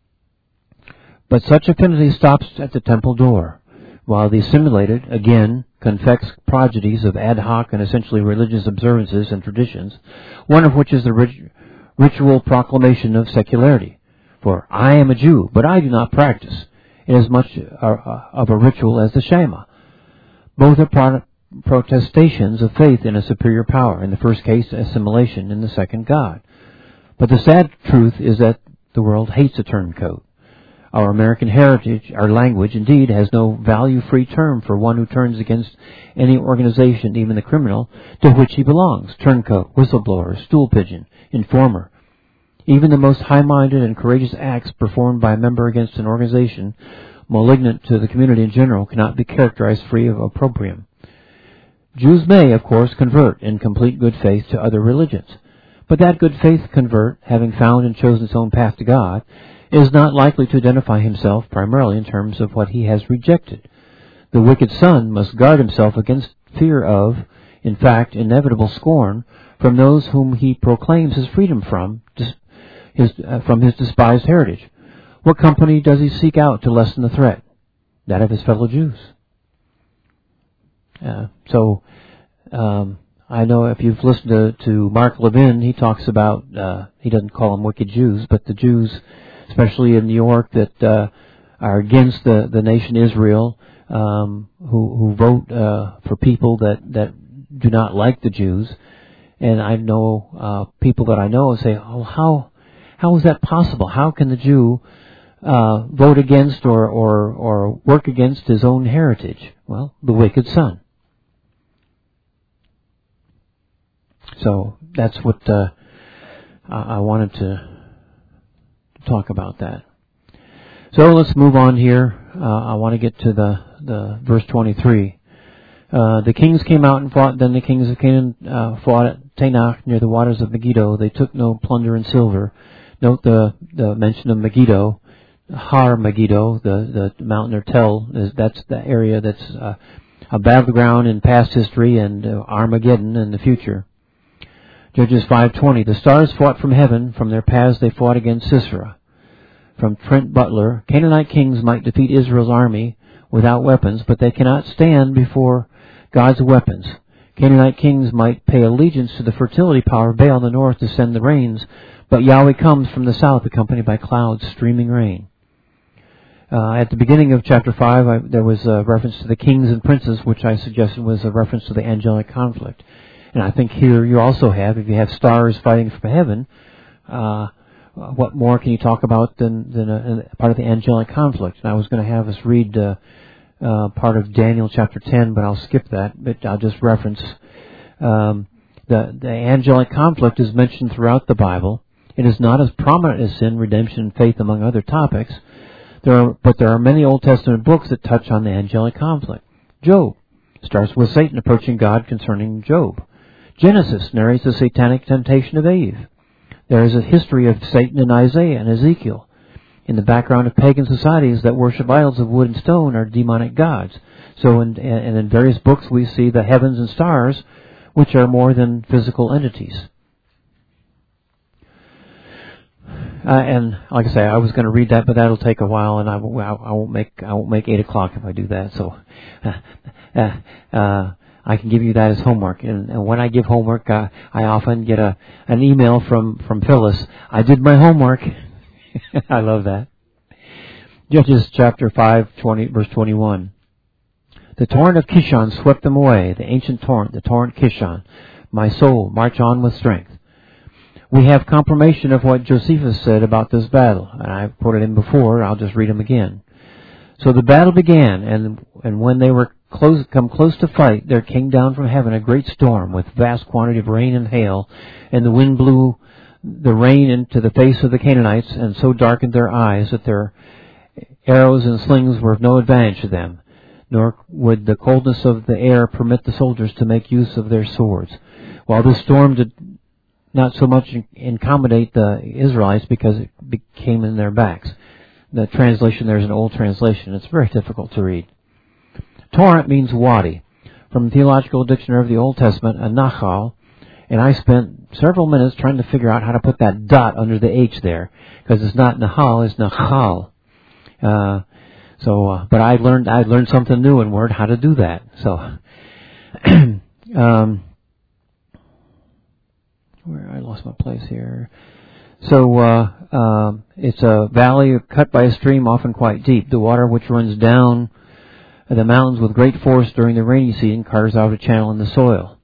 But such affinity stops at the temple door, while the assimilated, again, confects prodigies of ad hoc and essentially religious observances and traditions, one of which is the ritual proclamation of secularity. For I am a Jew, but I do not practice. It is much of a ritual as the Shema. Both are protestations of faith in a superior power. In the first case, assimilation. In the second, God. But the sad truth is that the world hates a turncoat. Our American heritage, our language, indeed, has no value-free term for one who turns against any organization, even the criminal, to which he belongs. Turncoat, whistleblower, stool pigeon, informer. Even the most high-minded and courageous acts performed by a member against an organization malignant to the community in general cannot be characterized free of opprobrium. Jews may, of course, convert in complete good faith to other religions. But that good faith convert, having found and chosen its own path to God, is not likely to identify himself primarily in terms of what he has rejected. The wicked son must guard himself against fear of, in fact, inevitable scorn from those whom he proclaims his freedom from his despised heritage. What company does he seek out to lessen the threat? That of his fellow Jews. I know if you've listened to Mark Levin, he talks about, he doesn't call them wicked Jews, but the Jews, especially in New York, that are against the nation Israel, who vote for people that do not like the Jews. And I know people that I know say, "Oh, how is that possible? How can the Jew vote against or work against his own heritage?" Well, the wicked son. So that's what I wanted to talk about that. So let's move on here. I want to get to the verse 23. The kings came out and fought. Then the kings of Canaan fought at Tanakh near the waters of Megiddo. They took no plunder and silver. Note the mention of Megiddo, Har Megiddo, the mountain or Tel. That's the area that's a battleground in past history and Armageddon in the future. Judges 5:20. The stars fought from heaven. From their paths they fought against Sisera. From Trent Butler. Canaanite kings might defeat Israel's army without weapons, but they cannot stand before God's weapons. Canaanite kings might pay allegiance to the fertility power of Baal in the north to send the rains, but Yahweh comes from the south accompanied by clouds streaming rain. At the beginning of chapter 5, there was a reference to the kings and princes, which I suggested was a reference to the angelic conflict. And I think here you also have, if you have stars fighting from heaven, what more can you talk about than a part of the angelic conflict? And I was going to have us read part of Daniel chapter 10, but I'll skip that. But I'll just reference the angelic conflict is mentioned throughout the Bible. It is not as prominent as sin, redemption, and faith, among other topics. But there are many Old Testament books that touch on the angelic conflict. Job starts with Satan approaching God concerning Job. Genesis narrates the satanic temptation of Eve. There is a history of Satan in Isaiah and Ezekiel. In the background of pagan societies that worship idols of wood and stone are demonic gods. So in various books we see the heavens and stars, which are more than physical entities. And like I say, I was going to read that, but that'll take a while, and I won't make 8 o'clock if I do that. So I can give you that as homework. And when I give homework, I often get an email from Phyllis. I did my homework. I love that. Judges chapter 5, verse 21. The torrent of Kishon swept them away, the ancient torrent, the torrent Kishon. My soul, march on with strength. We have confirmation of what Josephus said about this battle, and I've quoted him before. I'll just read him again. So the battle began, and when they were come close to fight, there came down from heaven a great storm with vast quantity of rain and hail, and the wind blew the rain into the face of the Canaanites, and so darkened their eyes that their arrows and slings were of no advantage to them, nor would the coldness of the air permit the soldiers to make use of their swords. While this storm did not so much incommodate the Israelites because it came in their backs. The translation there is an old translation. It's very difficult to read. Torrent means wadi. From the Theological Dictionary of the Old Testament, a nachal, and I spent several minutes trying to figure out how to put that dot under the H there, because it's not nahal, it's nachal. But I learned something new in Word, how to do that. So, where I lost my place here. So it's a valley cut by a stream, often quite deep. The water, which runs down the mountains with great force during the rainy season, carves out a channel in the soil.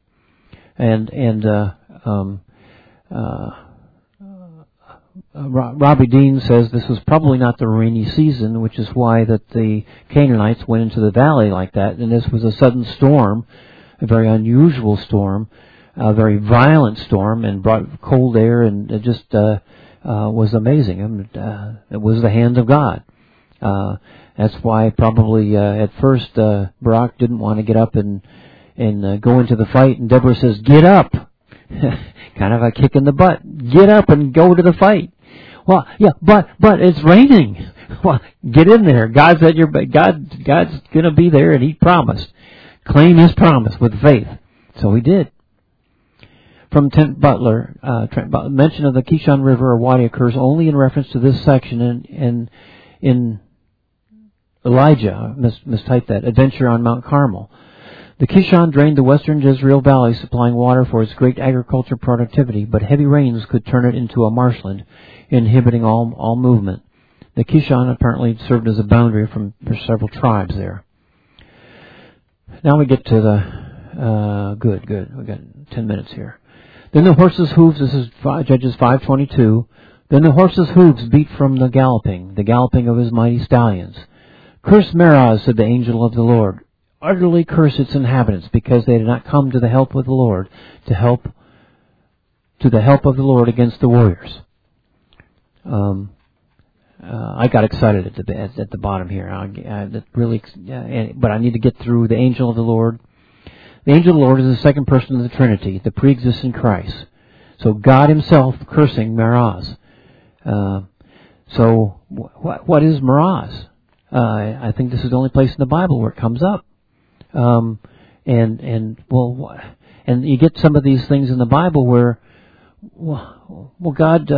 Robbie Dean says this was probably not the rainy season, which is why that the Canaanites went into the valley like that. And this was a sudden storm, a very unusual storm, a very violent storm, and brought cold air, and it just was amazing. It was the hand of God. That's why probably at first Barak didn't want to get up and go into the fight, and Deborah says, "Get up!" Kind of a kick in the butt. Get up and go to the fight. Well, yeah, but it's raining. Well, get in there. God's going to be there, and He promised. Claim His promise with faith. So He did. From Trent Butler, mention of the Kishon River or Wadi occurs only in reference to this section in Elijah, mistyped that, Adventure on Mount Carmel. The Kishon drained the western Jezreel Valley, supplying water for its great agriculture productivity, but heavy rains could turn it into a marshland, inhibiting all movement. The Kishon apparently served as a boundary for several tribes there. Now we get to the... Good. We got 10 minutes here. Then the horse's hooves, this is Judges 5:22, then the horse's hooves beat from the galloping of his mighty stallions. Curse Meroz, said the angel of the Lord. Utterly curse its inhabitants, because they did not come to the help of the Lord, to the help of the Lord against the warriors. I got excited at the bottom here. But I need to get through the angel of the Lord. The angel of the Lord is the second person of the Trinity, the pre-existent Christ. So God Himself cursing Meroz. So what is Meroz? I think this is the only place in the Bible where it comes up. And you get some of these things in the Bible where, well, God,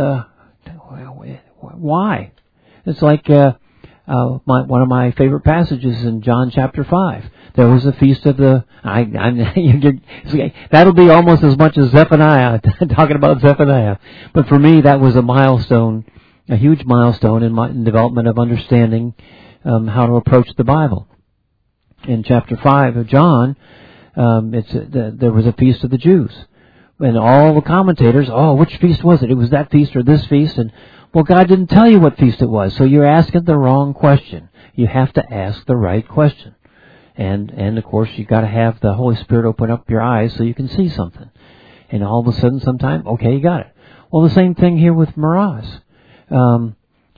why? It's like one of my favorite passages in John chapter 5. There was a feast of the... that'll be almost as much as Zephaniah, talking about Zephaniah. But for me, that was a milestone, a huge milestone in development of understanding how to approach the Bible. In chapter 5 of John, there was a feast of the Jews. And all the commentators, which feast was it? It was that feast or this feast? And well, God didn't tell you what feast it was, so you're asking the wrong question. You have to ask the right question. And of course, you've got to have the Holy Spirit open up your eyes so you can see something. And all of a sudden, sometime, okay, you got it. Well, the same thing here with Meroz. I'm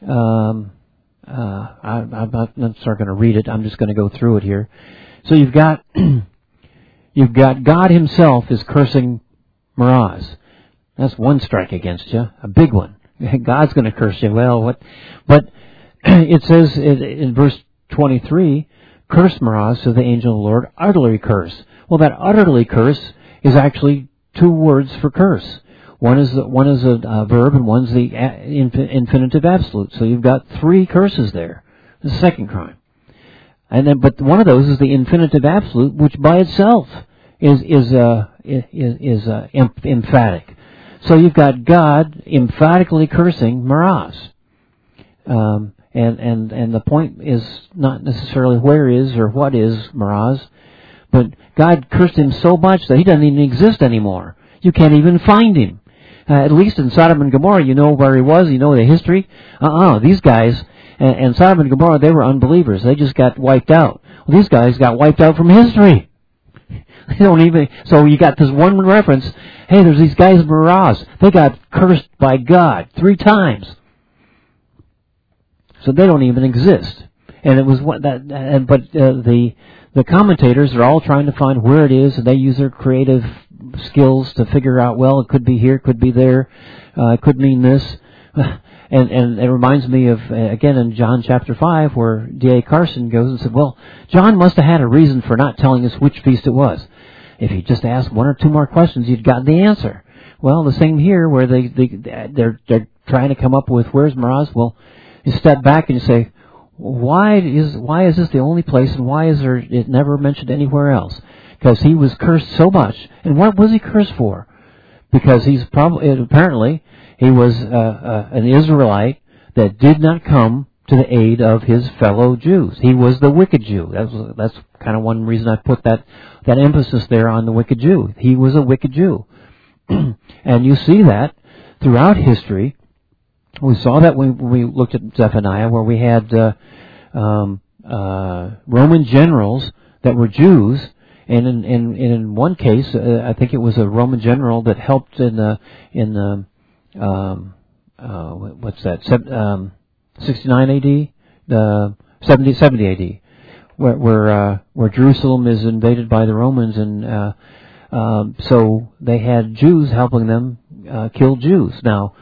not going to read it. I'm just going to go through it here. So you've got God Himself is cursing Meroz. That's one strike against you, a big one. God's going to curse you. Well, what? But it says in verse 23, curse Meroz, so the angel of the Lord, utterly curse. Well, that utterly curse is actually two words for curse. One is a verb, and one's the infinitive absolute. So you've got three curses there. The second crime, but one of those is the infinitive absolute, which by itself is emphatic. So you've got God emphatically cursing Meroz. And the point is not necessarily where is or what is Meroz, but God cursed him so much that he doesn't even exist anymore. You can't even find him. At least in Sodom and Gomorrah, you know where he was, you know the history. These guys, and Sodom and Gomorrah, they were unbelievers. They just got wiped out. Well, these guys got wiped out from history. They don't even, so you got this one reference, hey, there's these guys in Meroz. They got cursed by God 3 times. So they don't even exist. And it was the commentators are all trying to find where it is, and they use their creative skills to figure out, well, it could be here, it could be there, it could mean this. And it reminds me of, again, in John chapter 5, where D.A. Carson goes and said, well, John must have had a reason for not telling us which feast it was. If he just asked 1 or 2 more questions, he'd gotten the answer. Well, the same here, where they're trying to come up with where's Meroz. Well, you step back and you say, why is this the only place, and why is it never mentioned anywhere else? Because he was cursed so much. And what was he cursed for? Because apparently he was an Israelite that did not come to the aid of his fellow Jews. He was the wicked Jew. That's kind of one reason I put that emphasis there on the wicked Jew. He was a wicked Jew. And you see that throughout history. We saw that when we looked at Zephaniah, where we had Roman generals that were Jews, and in one case, I think it was a Roman general that helped in what's that? 69 A.D., 70 A.D., where Jerusalem is invaded by the Romans, and so they had Jews helping them kill Jews. Now,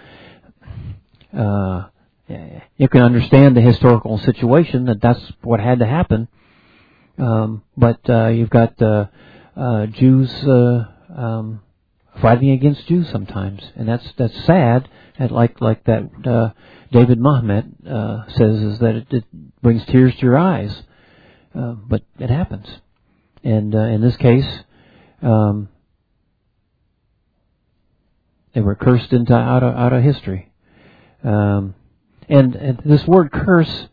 you can understand the historical situation that's what had to happen, but you've got Jews fighting against Jews sometimes, and that's sad. And like that David Muhammad says, is that it brings tears to your eyes, but it happens. And in this case, they were cursed out of history. And this word curse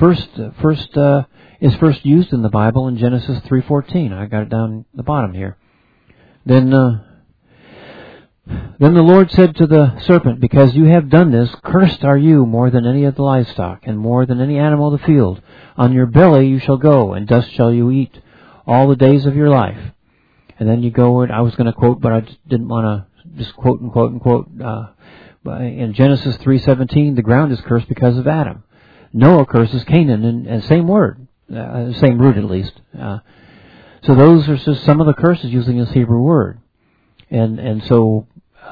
is first used in the Bible in Genesis 3:14. I got it down the bottom here. Then Then the Lord said to the serpent, because you have done this, cursed are you more than any of the livestock, and more than any animal of the field. On your belly you shall go, and dust shall you eat all the days of your life. And then you go, and I was going to quote, but I didn't want to just quote and quote and quote. In Genesis 3:17, the ground is cursed because of Adam. Noah curses Canaan, and same word, same root at least. So those are just some of the curses using this Hebrew word. And so,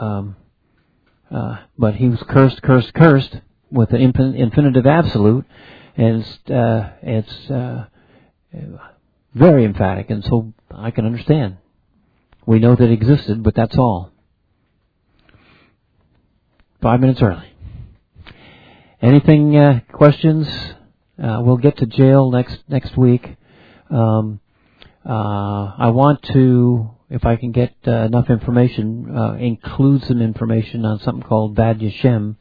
but he was cursed with an infinitive absolute, and it's very emphatic, and so I can understand. We know that it existed, but that's all. 5 minutes early. Anything, questions? We'll get to jail next week. I want to, if I can get enough information, include some information on something called Vad Yeshem,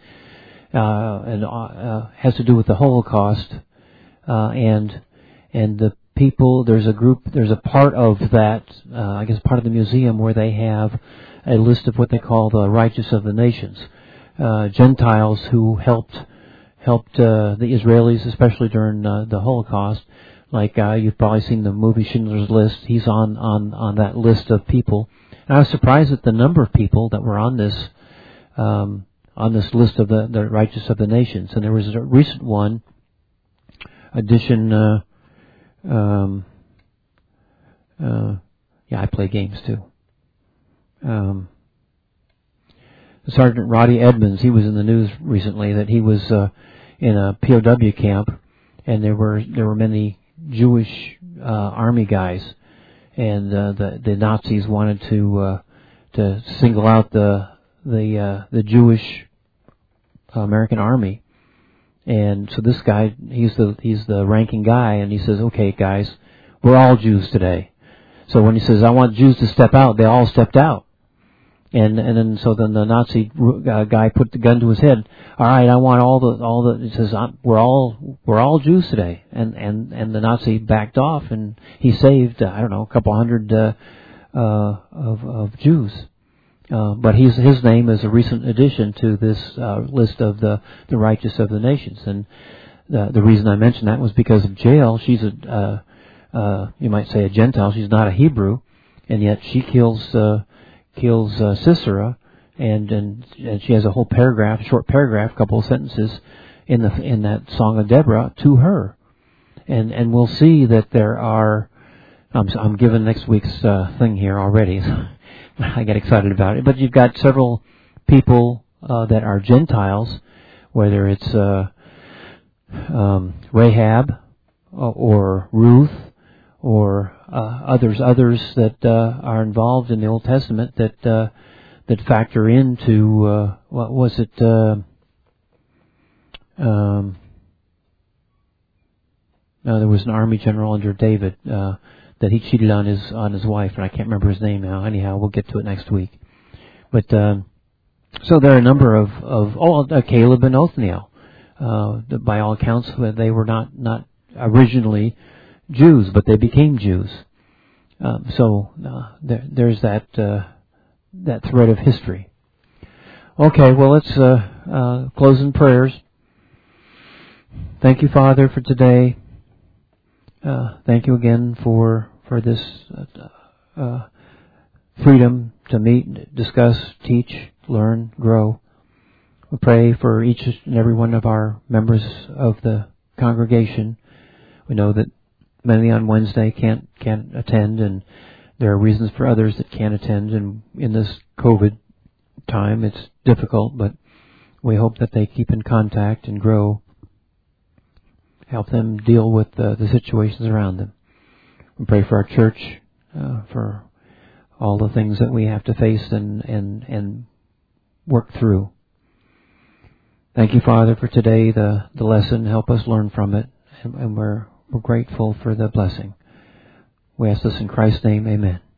and has to do with the Holocaust, and the people. There's a part of that, I guess part of the museum where they have a list of what they call the righteous of the nations, Gentiles who helped the Israelis, especially during the Holocaust. Like you've probably seen the movie Schindler's List. He's on that list of people. And I was surprised at the number of people that were on this list of the righteous of the nations. And there was a recent edition. I play games too. Sergeant Roddy Edmonds, he was in the news recently that he was in a POW camp, and there were many Jewish army guys, and the Nazis wanted to single out the Jewish American army, and so this guy, he's the ranking guy, and he says, "Okay, guys, we're all Jews today." So when he says, "I want Jews to step out," they all stepped out. And then the Nazi guy put the gun to his head. "All right, I want all the." He says, "We're all Jews today," and the Nazi backed off, and he saved a couple hundred of Jews. But his name is a recent addition to this list of the righteous of the nations. And the reason I mentioned that was because of Jael. She's you might say a Gentile. She's not a Hebrew, and yet she kills Sisera, and she has a whole short paragraph, couple of sentences in that Song of Deborah to her, and we'll see that there are. I'm giving next week's thing here already. I get excited about it, but you've got several people that are Gentiles, whether it's Rahab or Ruth or others that are involved in the Old Testament that factor into what was it? No, there was an army general under David that he cheated on his wife, and I can't remember his name now. Anyhow, we'll get to it next week. But so there are a number of Caleb and Othniel. By all accounts, they were not originally Jews, but they became Jews. There's that thread of history. Okay, well, let's close in prayers. Thank you, Father, for today. Thank you again for this freedom to meet, discuss, teach, learn, grow. We pray for each and every one of our members of the congregation. We know that many on Wednesday can't attend, and there are reasons for others that can't attend. And in this COVID time, it's difficult, but we hope that they keep in contact and grow. Help them deal with the situations around them. We pray for our church, for all the things that we have to face and work through. Thank you, Father, for today, the lesson. Help us learn from it, and we're grateful for the blessing. We ask this in Christ's name, amen.